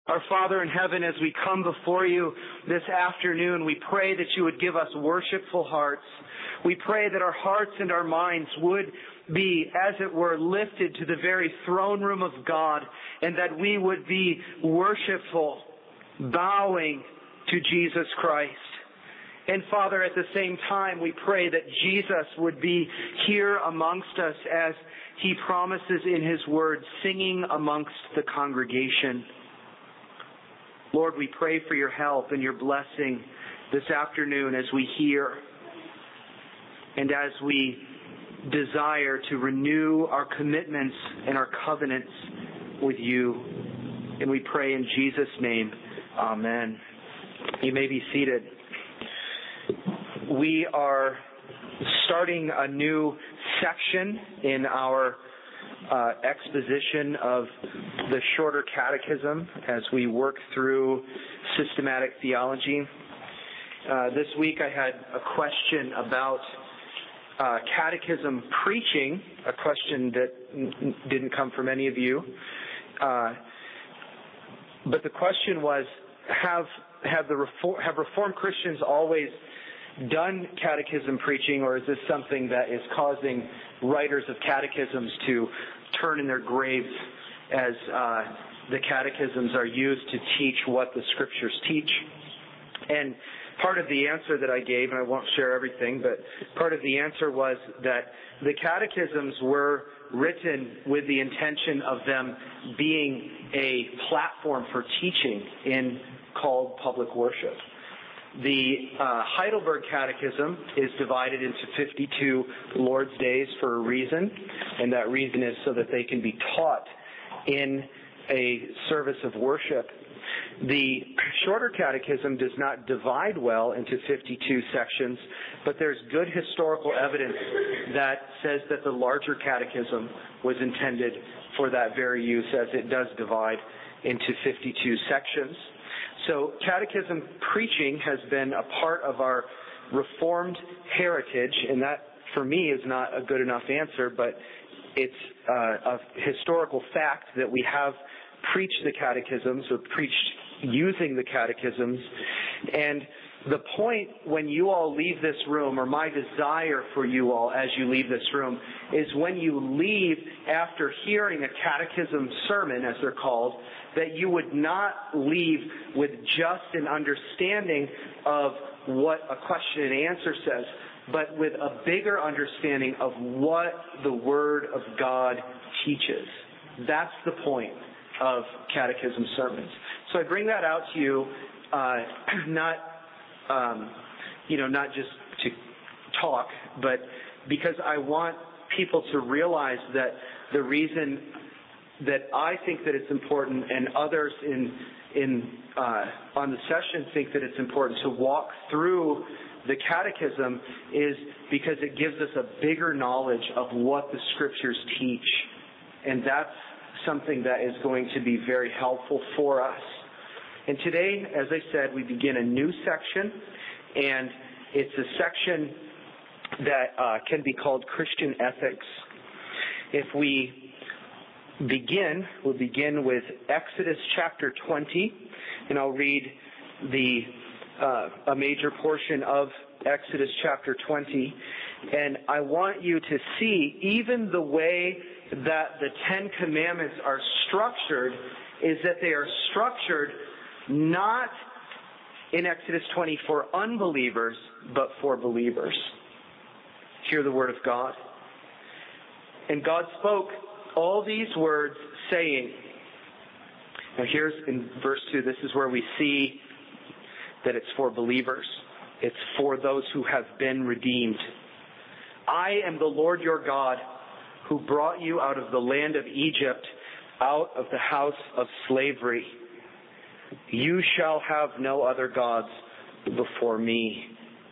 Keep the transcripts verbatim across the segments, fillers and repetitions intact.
Our Father in heaven, as we come before you this afternoon, we pray that you would give us worshipful hearts. We pray that our hearts and our minds would be, as it were, lifted to the very throne room of God, and that we would be worshipful, bowing to Jesus Christ. And Father, at the same time, we pray that Jesus would be here amongst us as he promises in his word, singing amongst the congregation. Lord, we pray for your help and your blessing this afternoon as we hear and as we desire to renew our commitments and our covenants with you. And we pray in Jesus' name, amen. You may be seated. We are starting a new section in our uh, exposition of the Shorter Catechism as we work through systematic theology. Uh, this week I had a question about uh, catechism preaching, a question that n- didn't come from any of you. Uh, but the question was, have have the Reform, have Reformed Christians always done catechism preaching, or is this something that is causing writers of catechisms to turn in their graves as uh, the catechisms are used to teach what the scriptures teach? And part of the answer that I gave, and I won't share everything, but part of the answer was that the catechisms were written with the intention of them being a platform for teaching in called public worship. The uh, Heidelberg Catechism is divided into fifty-two Lord's Days for a reason, and that reason is so that they can be taught in a service of worship. The Shorter Catechism does not divide well into fifty-two sections, but there's good historical evidence that says that the larger catechism was intended for that very use, as it does divide into fifty-two sections. So catechism preaching has been a part of our Reformed heritage, and that, for me, is not a good enough answer, but it's uh, a historical fact that we have preached the catechisms or preached using the catechisms. And the point when you all leave this room, or my desire for you all as you leave this room, is when you leave after hearing a catechism sermon, as they're called, that you would not leave with just an understanding of what a question and answer says, but with a bigger understanding of what the Word of God teaches. That's the point of catechism sermons. So I bring that out to you, uh, not, um, you know, not just to talk, but because I want people to realize that the reason that I think that it's important, and others in in uh, on the session think that it's important to walk through the catechism, is because it gives us a bigger knowledge of what the scriptures teach, and that's something that is going to be very helpful for us. And today, as I said, we begin a new section, and it's a section that uh, can be called Christian Ethics. If we begin, we'll begin with Exodus chapter twenty, and I'll read the uh, a major portion of Exodus chapter twenty. And I want you to see even the way that the Ten Commandments are structured is that they are structured not in Exodus twenty for unbelievers, but for believers. Hear the word of God. And God spoke all these words, saying, now here's in verse two, this is where we see that it's for believers. It's for those who have been redeemed. I am the Lord your God, who brought you out of the land of Egypt, out of the house of slavery. You shall have no other gods before me.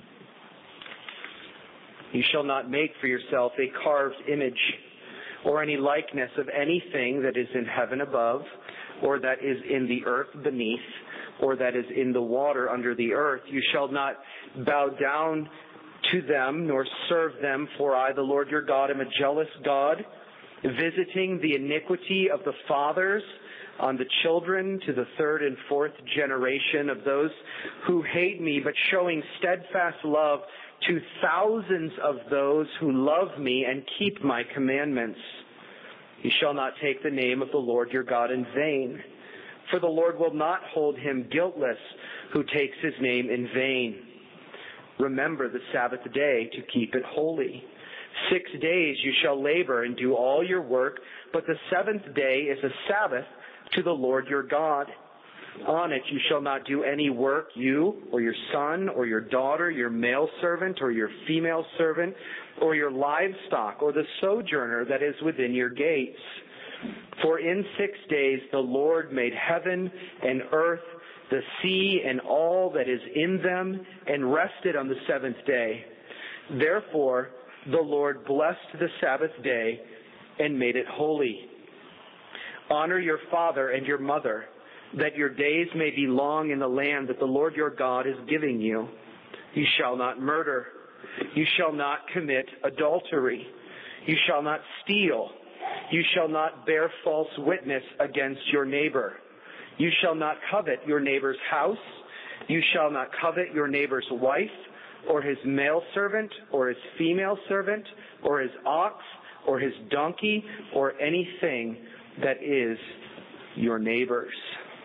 You shall not make for yourself a carved image, or any likeness of anything that is in heaven above, or that is in the earth beneath, or that is in the water under the earth. You shall not bow down to them, nor serve them, for I, the Lord your God, am a jealous God, visiting the iniquity of the fathers on the children to the third and fourth generation of those who hate me, but showing steadfast love to thousands of those who love me and keep my commandments. You shall not take the name of the Lord your God in vain, for the Lord will not hold him guiltless who takes his name in vain. Remember the Sabbath day to keep it holy. Six days you shall labor and do all your work, but the seventh day is a Sabbath to the Lord your God. On it you shall not do any work, you or your son or your daughter, your male servant or your female servant, or your livestock or the sojourner that is within your gates. For in six days the Lord made heaven and earth, the sea and all that is in them, and rested on the seventh day. Therefore the Lord blessed the Sabbath day and made it holy. Honor your father and your mother, that your days may be long in the land that the Lord your God is giving you. You shall not murder. You shall not commit adultery. You shall not steal. You shall not bear false witness against your neighbor. You shall not covet your neighbor's house. You shall not covet your neighbor's wife, or his male servant, or his female servant, or his ox, or his donkey, or anything that is your neighbor's.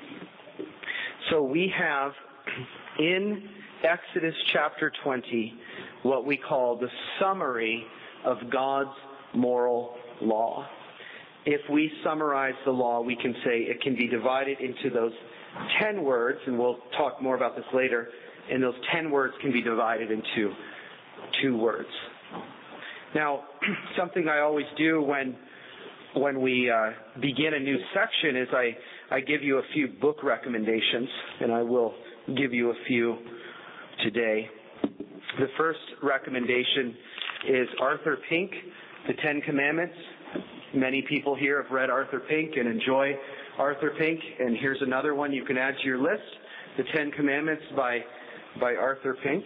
So we have in Exodus chapter twenty what we call the summary of God's moral law. If we summarize the law, we can say it can be divided into those ten words, and we'll talk more about this later, and those ten words can be divided into two words. Now, something I always do when when we uh, begin a new section is I, I give you a few book recommendations, and I will give you a few today. The first recommendation is Arthur Pink, The Ten Commandments. Many people here have read Arthur Pink and enjoy Arthur Pink, and here's another one you can add to your list, The Ten Commandments by, by Arthur Pink.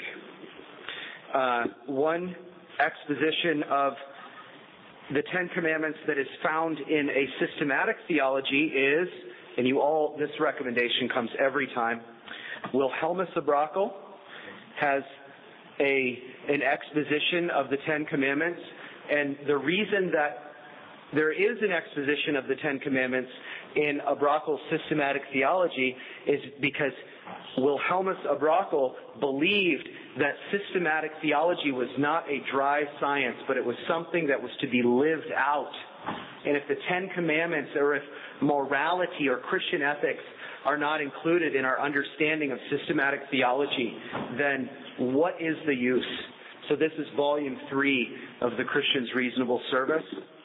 Uh, one exposition of the Ten Commandments that is found in a systematic theology is, and you all, this recommendation comes every time, Wilhelmus of Brakel has a an exposition of the Ten Commandments, and the reason that there is an exposition of the Ten Commandments in Abrakel's systematic theology is because Wilhelmus of Brakel believed that systematic theology was not a dry science, but it was something that was to be lived out. And if the Ten Commandments, or if morality or Christian ethics are not included in our understanding of systematic theology, then what is the use? So this is volume three of the Christian's Reasonable Service.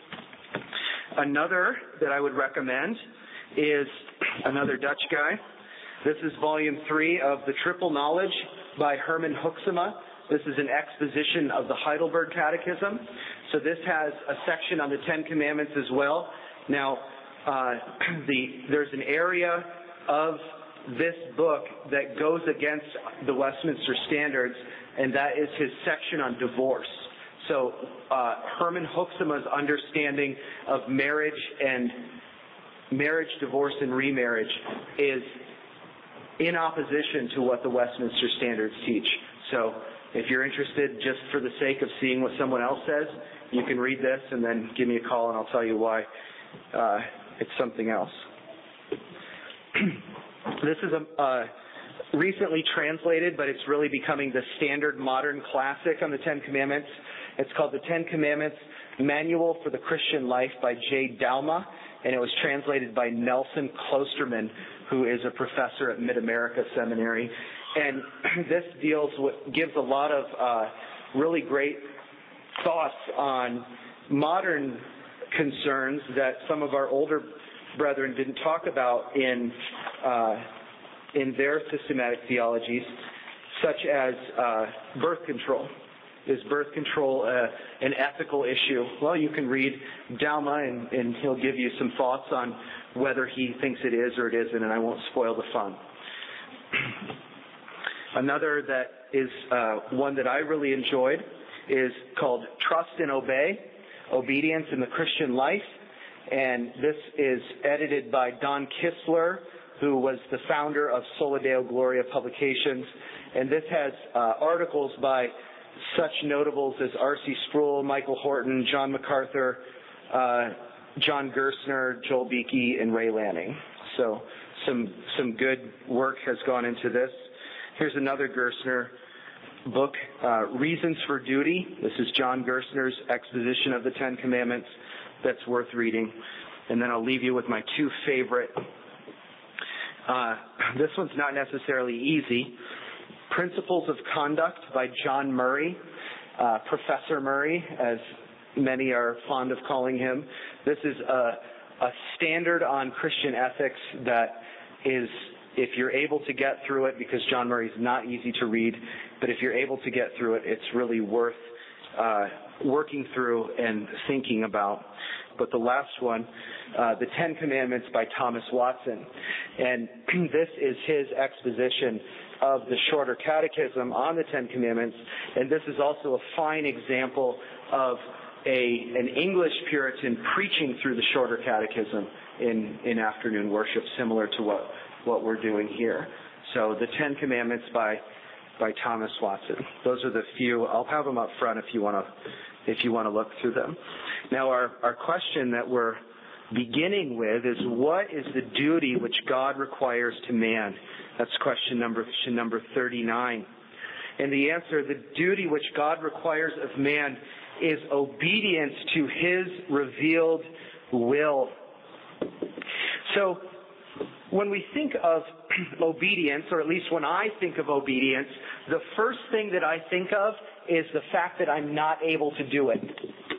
Another that I would recommend is another Dutch guy. This is volume three of The Triple Knowledge by Herman Hoeksema. This is an exposition of the Heidelberg Catechism. So this has a section on the Ten Commandments as well. Now, uh, the, there's an area of this book that goes against the Westminster Standards, and that is his section on divorce. So uh, Herman Hoeksema's understanding of marriage and marriage, divorce, and remarriage is in opposition to what the Westminster Standards teach. So if you're interested, just for the sake of seeing what someone else says, you can read this and then give me a call and I'll tell you why uh, it's something else. This is a uh, recently translated, but it's really becoming the standard modern classic on the Ten Commandments. It's called The Ten Commandments Manual for the Christian Life by J. Dalma, and it was translated by Nelson Klosterman, who is a professor at Mid-America Seminary. And this deals with, gives a lot of uh, really great thoughts on modern concerns that some of our older brethren didn't talk about in uh, in their systematic theologies, such as uh, birth control. Is birth control uh, an ethical issue? Well, you can read Dalma, and, and he'll give you some thoughts on whether he thinks it is or it isn't, and I won't spoil the fun. Another that is uh, one that I really enjoyed is called Trust and Obey, Obedience in the Christian Life And this is edited by Don Kistler, who was the founder of Sola Deo Gloria Publications. And this has uh, articles by such notables as R C Sproul, Michael Horton, John MacArthur, uh, John Gerstner, Joel Beakey, and Ray Lanning. So some some good work has gone into this. Here's another Gerstner book, uh, Reasons for Duty. This is John Gerstner's exposition of the Ten Commandments. That's worth reading. And then I'll leave you with my two favorite. Uh, this one's not necessarily easy. Principles of Conduct by John Murray, uh, Professor Murray, as many are fond of calling him. This is a, a standard on Christian ethics that is, if you're able to get through it, because John Murray's not easy to read, but if you're able to get through it, it's really worth uh, working through and thinking about. But the last one, uh, The Ten Commandments by Thomas Watson. And this is his exposition of the Shorter Catechism on the Ten Commandments. And this is also a fine example of a an English Puritan preaching through the Shorter Catechism in, in afternoon worship, similar to what, what we're doing here. So the Ten Commandments by by Thomas Watson. Those are the few. I'll have them up front if you want to if you want to look through them. Now our, our question that we're beginning with is, what is the duty which God requires to man? That's question number question number thirty-nine. And the answer, the duty which God requires of man is obedience to his revealed will. So when we think of obedience, or at least when I think of obedience, the first thing that I think of is the fact that I'm not able to do it.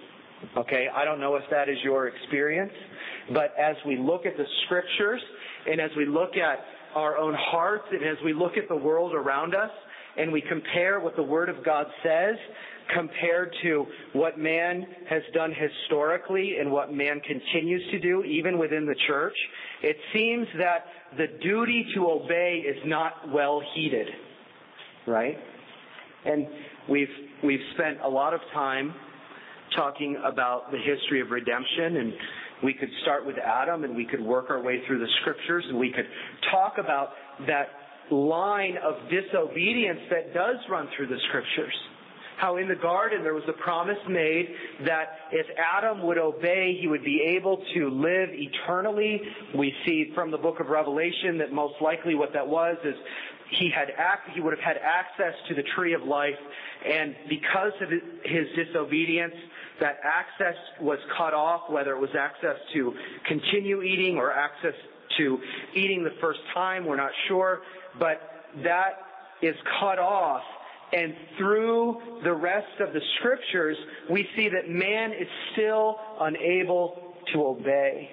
Okay, I don't know if that is your experience, but as we look at the scriptures, and as we look at our own hearts, and as we look at the world around us, and we compare what the Word of God says compared to what man has done historically and what man continues to do, even within the church, it seems that the duty to obey is not well heeded, right? And we've we've spent a lot of time talking about the history of redemption, and we could start with Adam and we could work our way through the scriptures, and we could talk about that line of disobedience that does run through the scriptures. How in the garden there was a promise made that if Adam would obey, he would be able to live eternally. We see from the book of Revelation that most likely what that was is he had ac- he would have had access to the tree of life, and because of his disobedience, that access was cut off, whether it was access to continue eating or access to eating the first time, we're not sure, but that is cut off. And through the rest of the scriptures, we see that man is still unable to obey.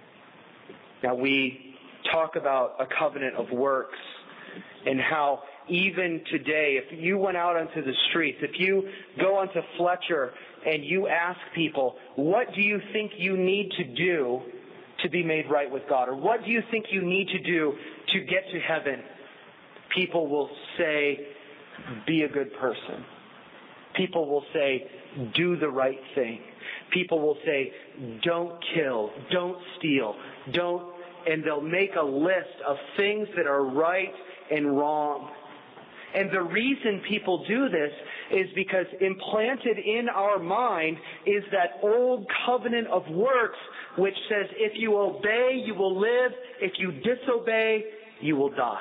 Now, we talk about a covenant of works and how even today, if you went out onto the streets, if you go onto Fletcher and you ask people, what do you think you need to do to be made right with God? Or what do you think you need to do to get to heaven? People will say, be a good person. People will say, do the right thing. People will say, don't kill, don't steal, don't, and they'll make a list of things that are right and wrong. And the reason people do this is because implanted in our mind is that old covenant of works which says if you obey, you will live. If you disobey, you will die.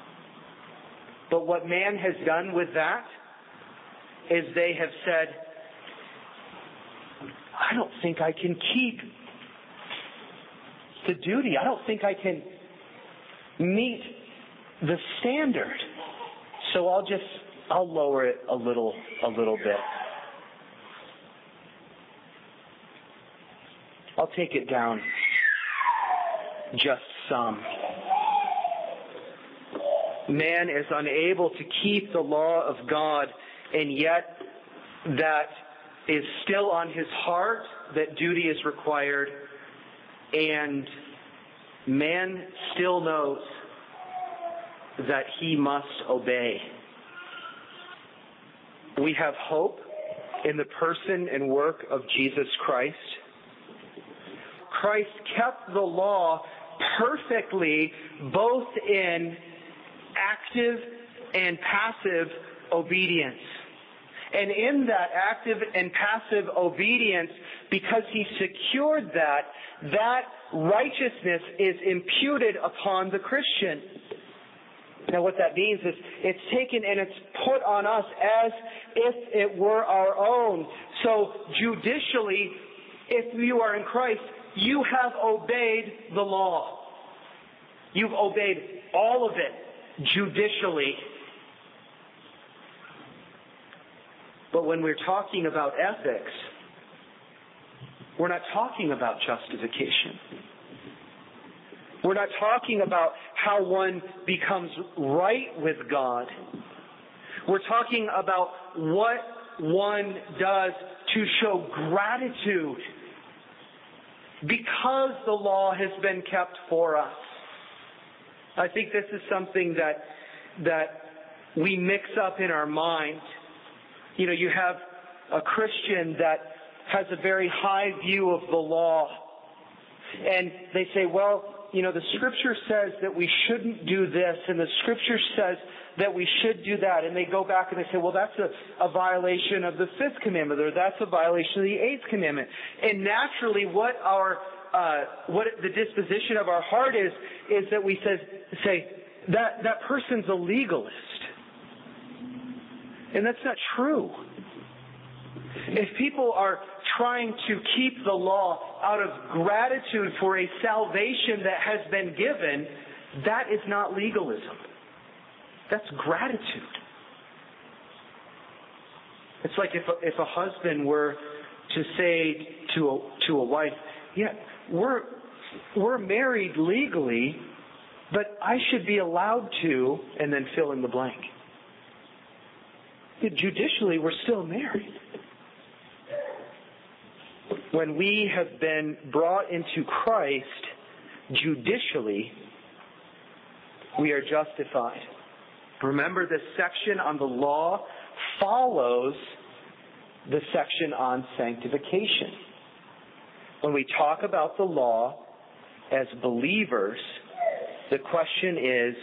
But what man has done with that is they have said, I don't think I can keep the duty. I don't think I can meet the standard. So I'll just, I'll lower it a little, a little bit. I'll take it down just some. Man is unable to keep the law of God, and yet that is still on his heart, that duty is required, and man still knows that he must obey. We have hope in the person and work of Jesus Christ. Christ kept the law perfectly, both in active and passive obedience. And in that active and passive obedience, because he secured that, that righteousness is imputed upon the Christian. Now what that means is it's taken and it's put on us as if it were our own. So judicially, if you are in Christ, you have obeyed the law. You've obeyed all of it judicially. But when we're talking about ethics, we're not talking about justification. We're not talking about how one becomes right with God. We're talking about what one does to show gratitude because the law has been kept for us. I think this is something that that we mix up in our mind. You know, you have a Christian that has a very high view of the law. And they say, well, you know, the Scripture says that we shouldn't do this, and the Scripture says that we should do that. And they go back and they say, well, that's a, a violation of the fifth commandment, or that's a violation of the eighth commandment. And naturally, what our uh, what the disposition of our heart is, is that we says, say, that, that person's a legalist. And that's not true. If people are trying to keep the law out of gratitude for a salvation that has been given, that is not legalism. That's gratitude. It's like if a, if a husband were to say to a, to a wife, yeah, we're, we're married legally, but I should be allowed to, and then fill in the blank. Judicially, we're still married. When we have been brought into Christ, judicially, we are justified. Remember, this section on the law follows the section on sanctification. When we talk about the law as believers, the question is,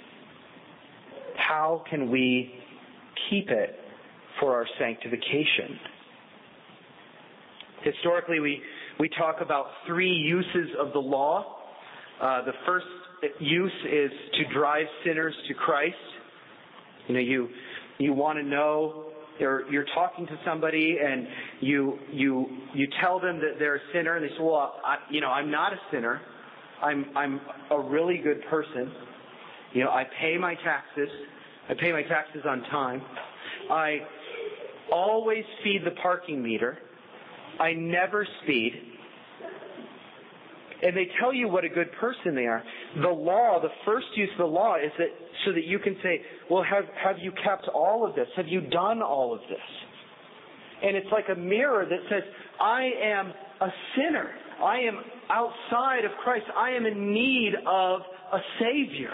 how can we keep it for our sanctification? Historically, we, we talk about three uses of the law. Uh, the first use is to drive sinners to Christ. You know, you you want to know, or you're talking to somebody and you you you tell them that they're a sinner, and they say, "Well, I, you know, I'm not a sinner. I'm I'm a really good person. You know, I pay my taxes. I pay my taxes on time. I always feed the parking meter. I never speed." And they tell you what a good person they are. The law, the first use of the law is that so that you can say, well, have, have you kept all of this? Have you done all of this? And it's like a mirror that says, I am a sinner. I am outside of Christ. I am in need of a Savior.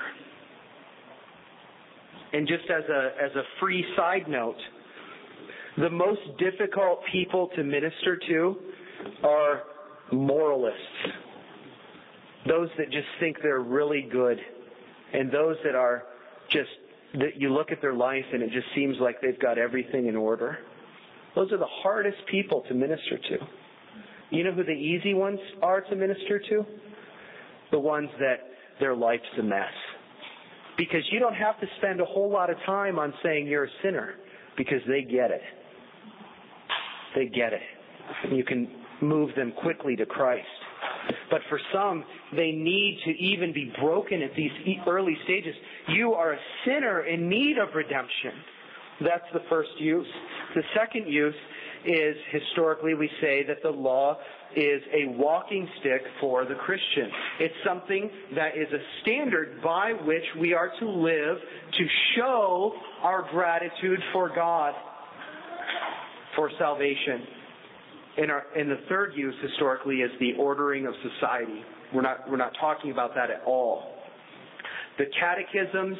And just as a as a free side note, the most difficult people to minister to are moralists. Those that just think they're really good, and those that are just, that you look at their life and it just seems like they've got everything in order. Those are the hardest people to minister to. You know who the easy ones are to minister to? The ones that their life's a mess. Because you don't have to spend a whole lot of time on saying you're a sinner, because they get it. They get it. You can move them quickly to Christ. But for some, they need to even be broken at these early stages. You are a sinner in need of redemption. That's the first use. The second use is, historically, we say that the law is a walking stick for the Christian. It's something that is a standard by which we are to live to show our gratitude for God, for salvation. And, our, and the third use, historically, is the ordering of society. We're not, we're not talking about that at all. The Catechism's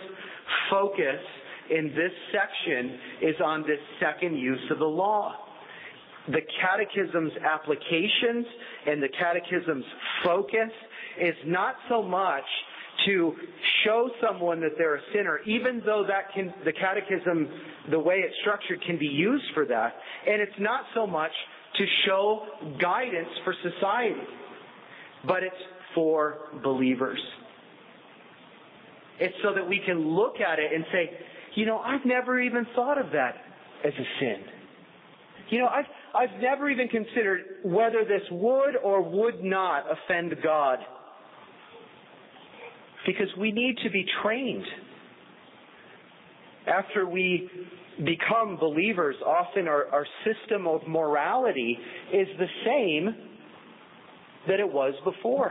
focus in this section is on this second use of the law. the catechism's applications and the catechism's focus is not so much to show someone that they're a sinner, even though that can, the catechism, the way it's structured, can be used for that. And it's not so much to show guidance for society, but it's for believers. It's so that we can look at it and say, you know, I've never even thought of that as a sin. You know, I've, I've never even considered whether this would or would not offend God. Because we need to be trained. After we become believers, often our, our system of morality is the same that it was before.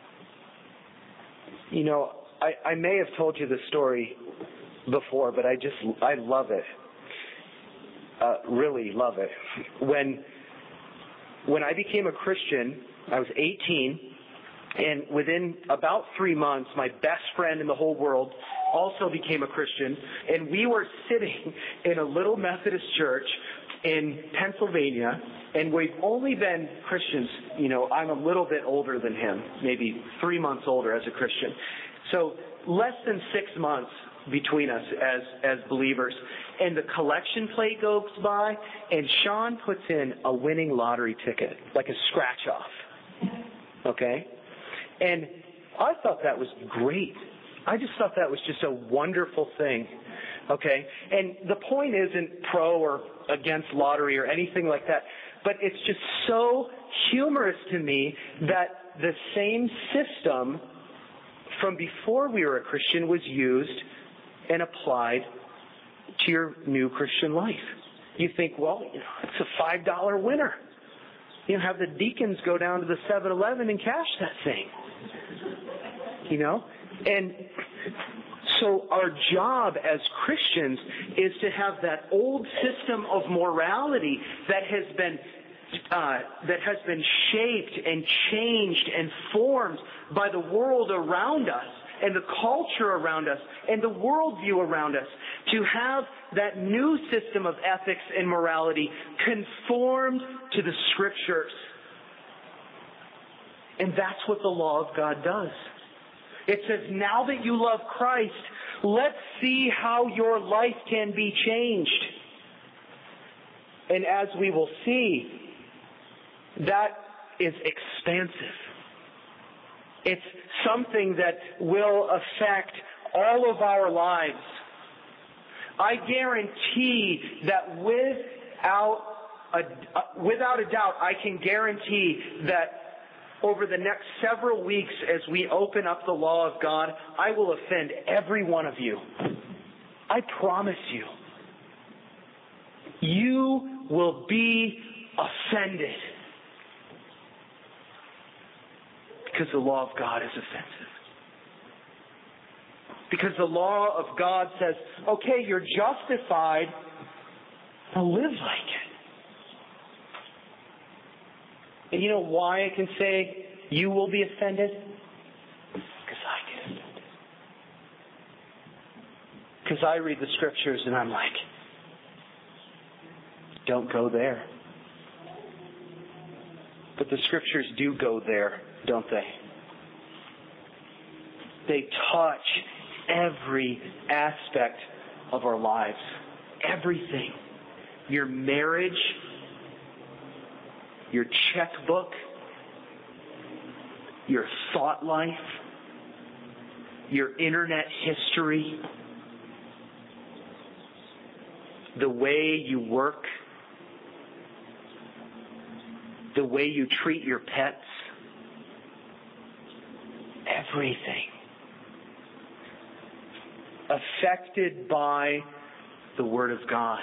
You know, I, I may have told you this story before, but I just, I love it. Uh, really love it. When, when I became a Christian, I was eighteen. And within about three months, my best friend in the whole world also became a Christian. And we were sitting in a little Methodist church in Pennsylvania. And we've only been Christians, you know, I'm a little bit older than him, maybe three months older as a Christian. So less than six months between us as, as believers. And the collection plate goes by, and Sean puts in a winning lottery ticket, like a scratch off. Okay? And I thought that was great. I just thought that was just a wonderful thing. Okay? And the point isn't pro or against lottery or anything like that, but it's just so humorous to me that the same system from before we were a Christian was used and applied to your new Christian life. You think, well, you know, it's a five dollar winner. You know, have the deacons go down to the seven eleven and cash that thing. You know? And so our job as Christians is to have that old system of morality that has been uh, that has been shaped and changed and formed by the world around us and the culture around us and the worldview around us, to have that new system of ethics and morality conformed to the Scriptures. And that's what the law of God does. It says, now that you love Christ, let's see how your life can be changed. And as we will see, that is expansive. It's something that will affect all of our lives. I guarantee that without a, uh, without a doubt, I can guarantee that over the next several weeks as we open up the law of God, I will offend every one of you. I promise you. You will be offended. Because the law of God is offensive. Because the law of God says, okay, you're justified, now live like it. And you know why I can say you will be offended? Because I get offended. Because I read the Scriptures and I'm like, don't go there. But the Scriptures do go there, don't they? They touch every aspect of our lives. Everything. Your marriage, your checkbook, your thought life, your internet history, the way you work, the way you treat your pets, everything affected by the Word of God.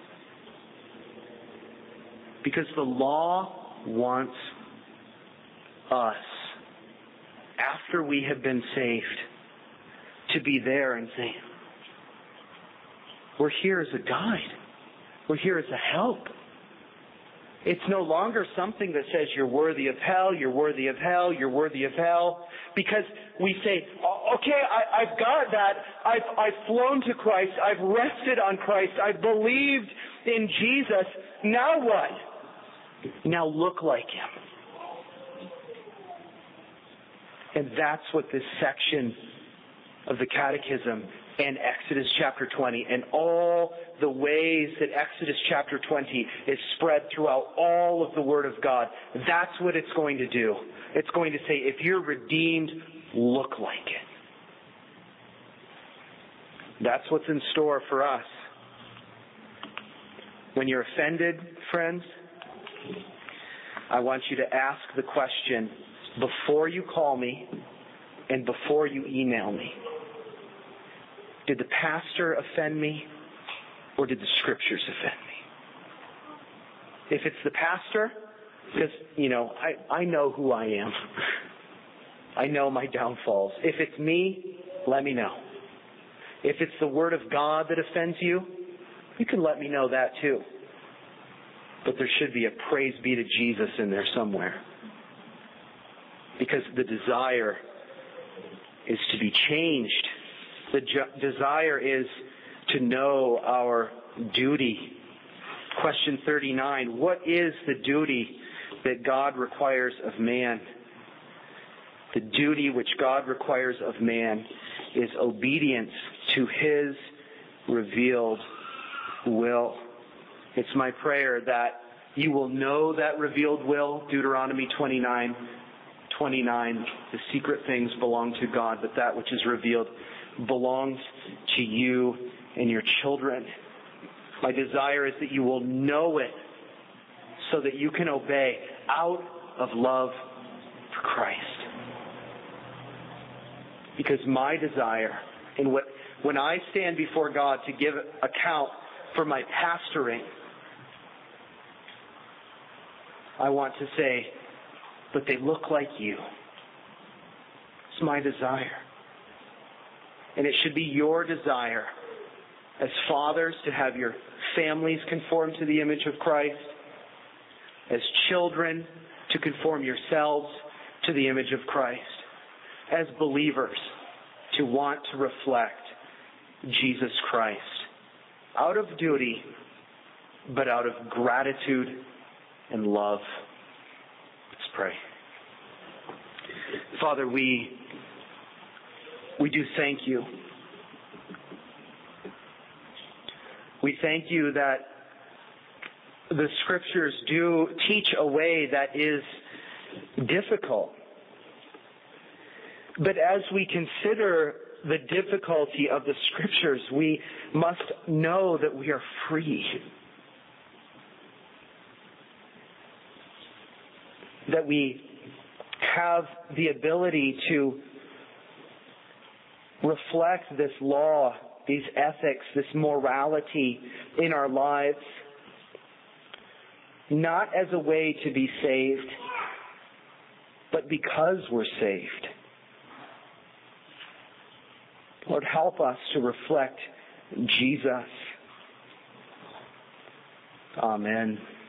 Because the law wants us, after we have been saved, to be there and say, we're here as a guide. We're here as a help. It's no longer something that says you're worthy of hell, you're worthy of hell, you're worthy of hell. Because we say, okay, I, I've got that. I've, I've flown to Christ. I've rested on Christ. I've believed in Jesus. Now what? Now look like Him. And that's what this section of the Catechism and Exodus chapter twenty and all the ways that Exodus chapter twenty is spread throughout all of the Word of God, that's what it's going to do. It's going to say, if you're redeemed, look like it. That's what's in store for us. When you're offended, friends, I want you to ask the question before you call me and before you email me. Did the pastor offend me or did the Scriptures offend me? If it's the pastor, because, you know, I, I know who I am. I know my downfalls. If it's me, let me know. If it's the Word of God that offends you, you can let me know that too. But there should be a praise be to Jesus in there somewhere. Because the desire is to be changed. The ju- desire is to know our duty. Question thirty-nine, what is the duty that God requires of man? The duty which God requires of man is obedience to His revealed will. It's my prayer that you will know that revealed will, Deuteronomy twenty-nine twenty-nine. The secret things belong to God, but that which is revealed belongs to you and your children. My desire is that you will know it so that you can obey out of love for Christ. Because my desire, and what, when I stand before God to give account for my pastoring, I want to say, but they look like you. It's my desire. And it should be your desire as fathers to have your families conform to the image of Christ, as children to conform yourselves to the image of Christ, as believers to want to reflect Jesus Christ out of duty, but out of gratitude and love. Let's pray. Father, we we do thank you. We thank you that the Scriptures do teach a way that is difficult. But as we consider the difficulty of the Scriptures, we must know that we are free. That we have the ability to reflect this law, these ethics, this morality in our lives, not as a way to be saved, but because we're saved. Lord, help us to reflect Jesus. Amen.